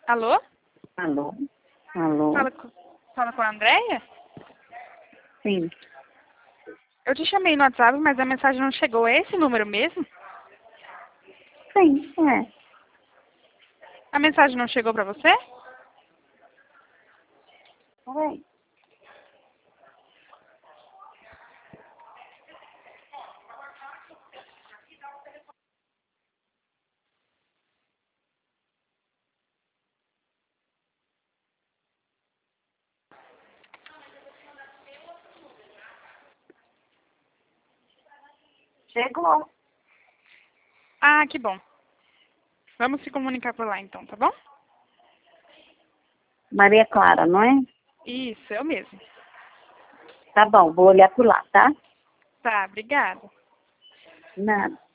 Alô? Alô? Alô? Fala com a Andréia? Sim. Eu te chamei no WhatsApp, mas a mensagem não chegou. É esse número mesmo? Sim, é. A mensagem não chegou pra você? Oi. Chegou. Ah, que bom. Vamos se comunicar por lá então, tá bom? Maria Clara, não é? Isso, eu mesmo. Tá bom, vou olhar por lá, tá? Tá, obrigada. Nada.